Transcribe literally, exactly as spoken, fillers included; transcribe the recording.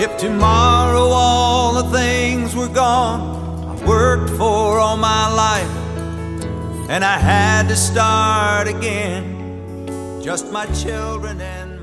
If tomorrow all the things were gone I worked for all my life, and I had to start again, just my children and